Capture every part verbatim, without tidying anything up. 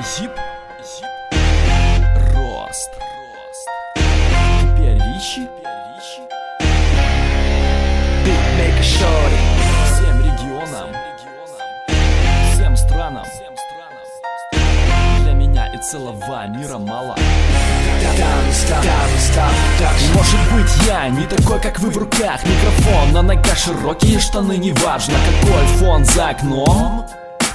Зип, зип, рост, рост. Теперь Ричи, Beatmaker Shorty. Всем регионам, всем странам, для меня и целого мира мало. Может быть, я не такой, как вы, в руках микрофон, на ногах широкие штаны, неважно какой фон за окном.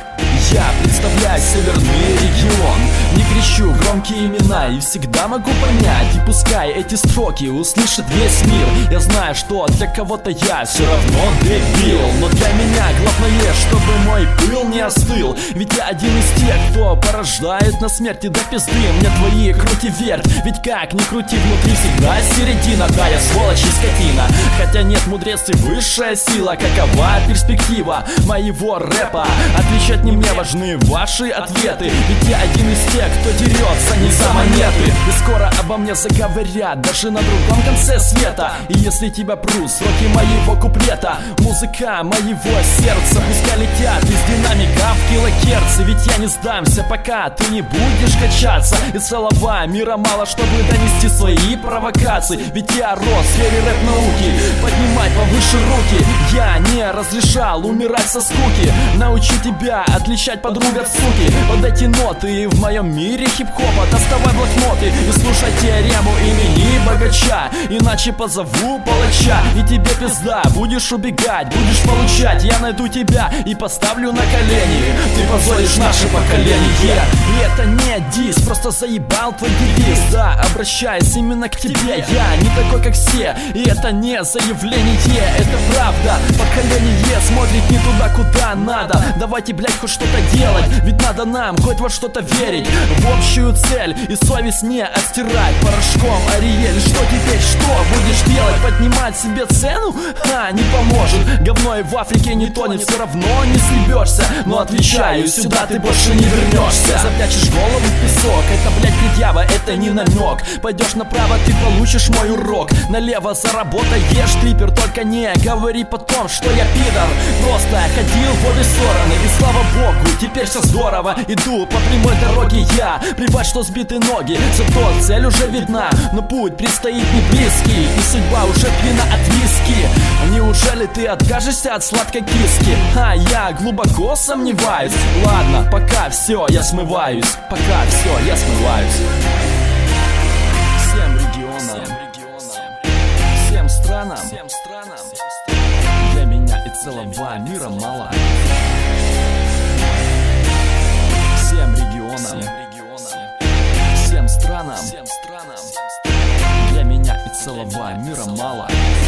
Я представляю северный регион, не кричу громкие имена и всегда могу понять. И пускай эти строки услышит весь мир, я знаю, что для кого-то я все равно дебил. Но для меня главное, чтобы мой пыл не остыл. Ведь я один из тех, кто порождает на смерти до пизды. Мне твои крути верть, ведь как ни крути, внутри всегда середина. Да, я сволочь и скотина, хотя нет, мудрец и высшая сила. Какова перспектива моего рэпа? Отвечать не мне важны ваши ответы, ведь я один из тех, кто дерется не за монеты. И скоро обо мне заговорят даже на другом конце света. И если тебя прут сроки моего куплета, музыка моего сердца, пускай летят из динамиков килогерцы. Ведь я не сдамся, пока ты не будешь качаться. И целого мира мало, чтобы донести свои провокации. Ведь я рос в сфере рэп-науки, поднимай повыше руки. Я не разрешал умирать со скуки, научу тебя отличать подруг от суки. Под эти ноты в моем мире хип-хопа доставай блокноты и слушай теорему имени богача, иначе позову палача. И тебе пизда, будешь убегать, будешь получать. Я найду тебя и поставлю на колени. Ты позоришь наше поколение. И это не дис, просто заебал твой девиз. Да, обращаюсь именно к тебе. Я не такой, как все, и это не заявление, это правда. Поколение смотрит не туда, куда надо. Давайте, блять, хоть что-то делать, ведь надо нам хоть во что-то верить. В общую цель и совесть не отстирать порошком Ариэль. Что теперь, что будешь делать? Поднимать себе цену? Ха, не поможет. Говно и в Африке не тонет, все равно не съебешься. Но отвечаю, сюда ты больше не вернешься. Запрячешь голову в песок, это, блять, предъява, это не намек. Пойдешь направо, ты получишь мой урок. Налево заработаешь, трипер, только не говори потом, что я пидор. Просто ходил в обе стороны, и слава богу, теперь все здорово. Иду по прямой дороге я, плевать, что сбиты ноги, зато цель уже видна. Но путь предстоит не близкий, и судьба уже пьяна от виски. Неужели ты откажешься от сладкой киски? А я глубоко сомневаюсь. Ладно, пока все, я смываюсь. Пока все, я смываюсь. Всем регионам, всем странам, для меня и целого мира мало. Всем регионам, всем странам, для меня и целого мира мало.